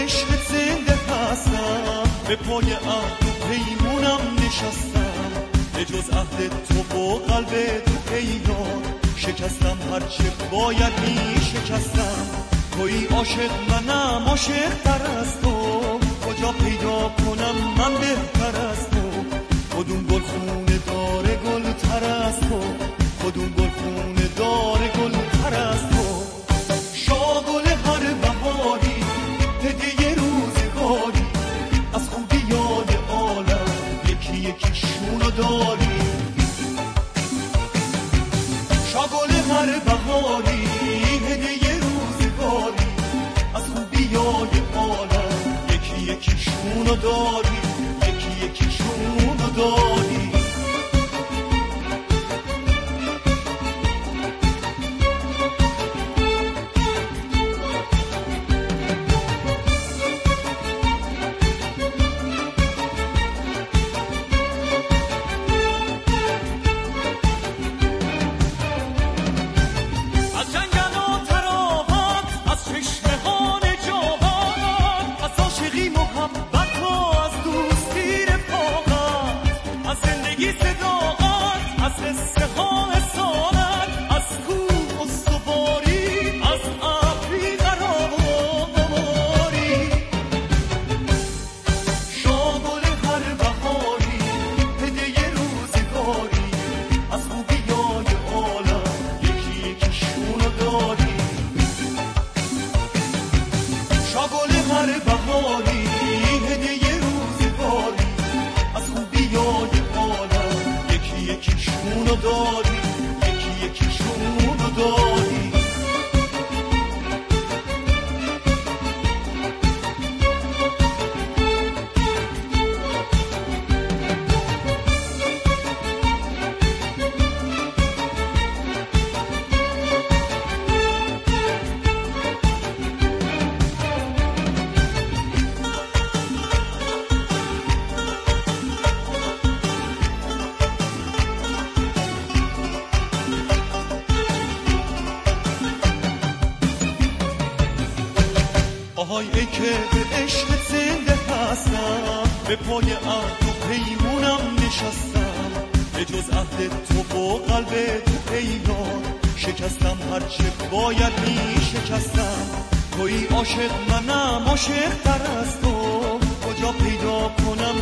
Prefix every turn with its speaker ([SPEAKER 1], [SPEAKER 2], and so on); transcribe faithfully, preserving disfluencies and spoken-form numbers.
[SPEAKER 1] عشقت زنده هستم، به پای عهد و پیمونم نشستم، به جز عهد تو و قلب تو پیدا شکستم هرچه باید می شکستم. توی عاشق منم عاشق تر از تو، کجا پیدا کنم من بهتر از تو؟ کدوم گل خونه داره گل تر از تو؟ کدوم گل خونه داره گل تر از تو؟ شاگل هر بهاری هدیه روزگاری، از خوبیای عالم یکی یکیشونو داری. شاگل هر بهاری هدیه روزگاری، از خوبیای عالم یکی یکیشونو داری، یکی یکیشونو داری. آهای ای که به عشقت زنده هستم، به پای عهد و پیمونم نشستم، به جز عهد تو و قلب تو پیدا شکستم هرچه باید می شکستم. توی عاشق منم عاشق تر از تو، کجا پیدا کنم